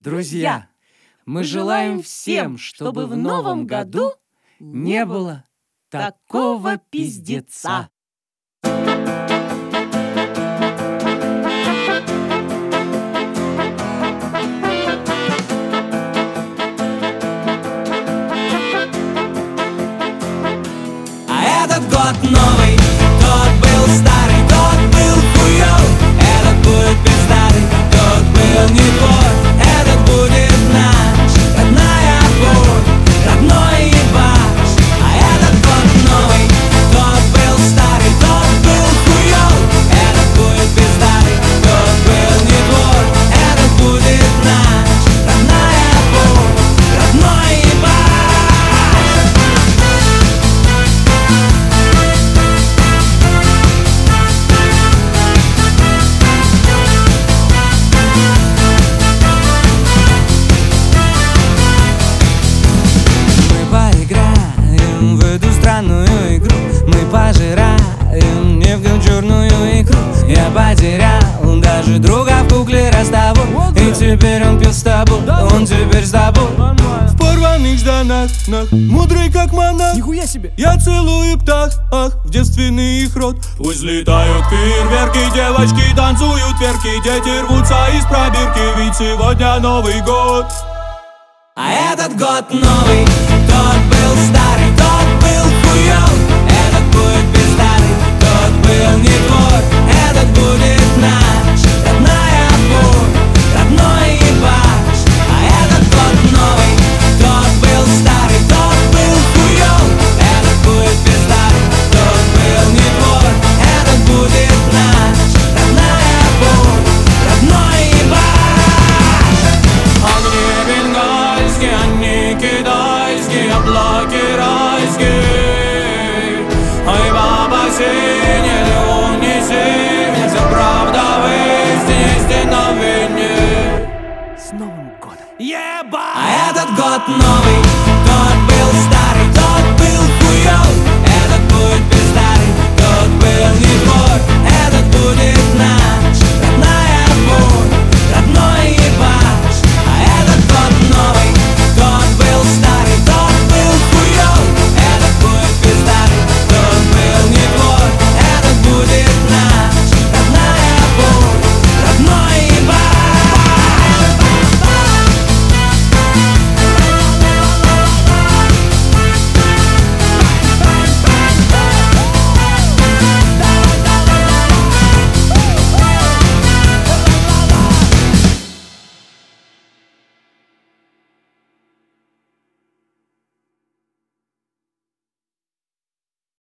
Друзья, мы желаем всем, чтобы в новом году не было такого пиздеца. Этот год новый, тот был старый, тот был хуёв. Этот будет пиздатый, тот был не твой. Этот будет наш, родная боль, родной ебаш. А этот год новый, тот был старый, тот был хуёв. Этот будет пиздатый, тот был не твой. Этот будет наш, родная боль, родной ебаш. В эту странную игру мы пожираем нефтью черную икру. Я потерял даже друга в кукле Ростову. И теперь он пьет с тобой, он теперь с тобой. В порванных штанах, мудрый как монах. Нихуя себе! Я целую птах, в девственный их рот. Пусть летают фейерверки, девочки танцуют верки, дети рвутся из пробирки, ведь сегодня Новый год. А этот год новый, тот был старый, тот был хуёв. Этот будет пиздатый, тот был не твой. Этот будет наш, родная боль, родной ебаш. А этот год новый, тот был старый, тот был хуёв. Этот будет пиздатый, тот был не твой. Этот будет наш, родная боль, родной ебаш. Огни бенгальские, они китайские, облаки райские. Ой, баба синяя, унеси меня, вся правда в истине, истина в вине. С Новым годом! Еба! А этот год новый,